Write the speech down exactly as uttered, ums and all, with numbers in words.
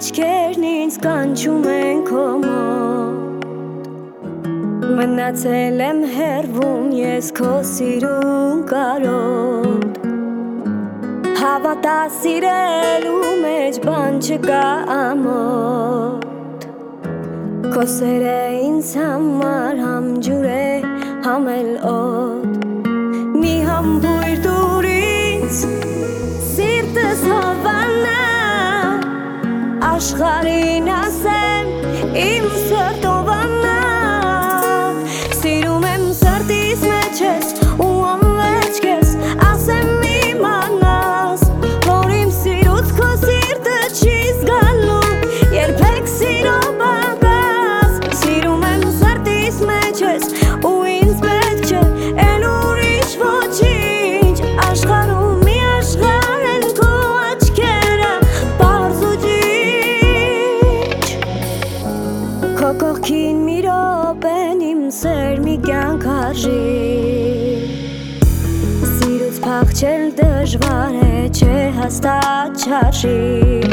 աչքերն ինձ կանչում են քո մոտ Մնացել եմ հեռվում ես քո սիրուն կարոտ Հավատա սիրելու մեջ բան չկա ամոթ Քո սերը ինձ համար համ ջուր է համ էլ օդ Մի համբույր տուր ինձ սիրտս հովանա Աշխարհին ասեմ իմ սրտովանա Սիրում եմ սրտիս մեջ ես ու անվերջ քեզ ասեմ իմանաս Որ իմ սիրուց քո սիրտը չի զգալու երբեք սիրո բանկաս Սիրում եմ սրտիս մեջ ես ու ինձ պետք չէ էլ ուրիշ ոչինչ Աշխարհում մի աշխարհ են քո աչքերը պարզ ու ջինջ Քո կողքին մի րոպեն իմ սեր մի կյանք արժի Սիրուց փախչել դժվար է չէ հաստատ չարժի